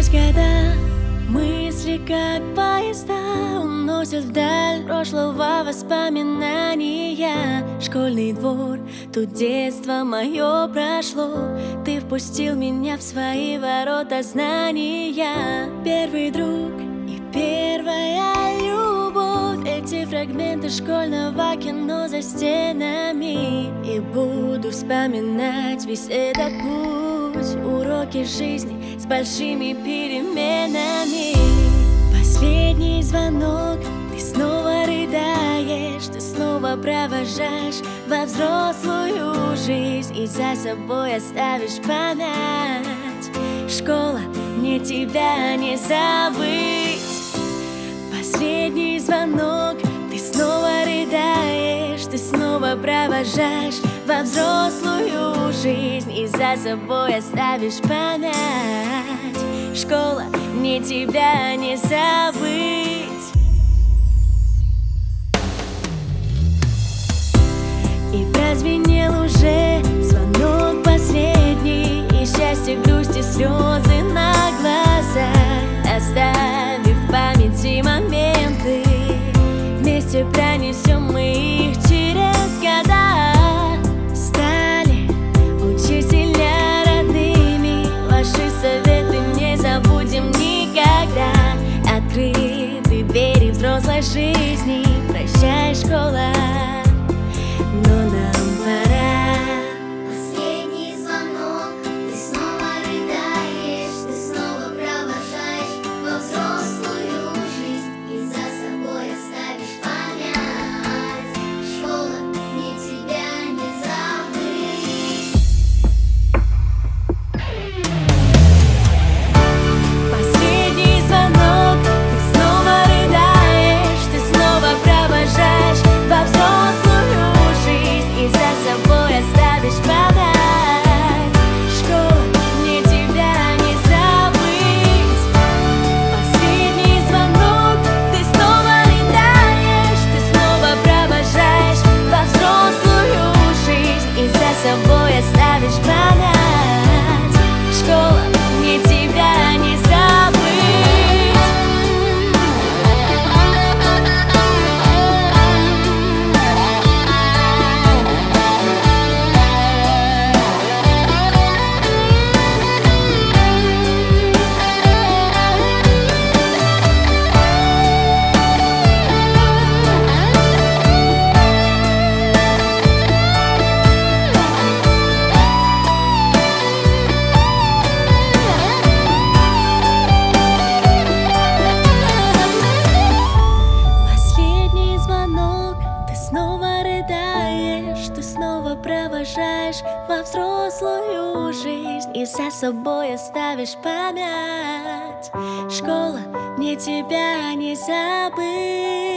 года, мысли как поезда уносят вдаль прошлого воспоминания. Школьный двор, тут детство мое прошло. Ты впустил меня в свои ворота знания. Первый друг и первая любовь, эти фрагменты школьного кино за стенами. И буду вспоминать весь этот путь, уроки жизни с большими переменами. Последний звонок, ты снова рыдаешь, ты снова провожаешь во взрослую жизнь и за собой оставишь память. Школа, мне тебя не забыть. Последний звонок, ты снова рыдаешь, ты снова провожаешь во взрослую жизнь и за собой оставишь память. Школа, мне тебя не забыть. И прозвенел уже звонок последний, и счастье, грусть и слезы на глазах, оставив в памяти моменты. Вместе пронесем мы их через года. Стали учителя родными, ваши советы не забудем никогда. Открыты двери взрослой жизни, прощай, школа, но нам пора. Последний звонок, ты снова рыдаешь, ты снова провожаешь во взрослую жизнь и за собой оставишь память. Школа, мне тебя не забыть. Последний звонок, ты снова рыдаешь, ты снова провожаешь во взрослую жизнь и за собой оставишь память. Школа, мне тебя не забыть. Последний звонок, ты снова рыдаешь, ты снова провожаешь во взрослую жизнь и за собой оставишь память. Школа, мне тебя не забыть. Последний звонок, ты снова рыдаешь, ты снова провожаешь во взрослую жизнь и за собой оставишь память. Школа, мне тебя не забыть.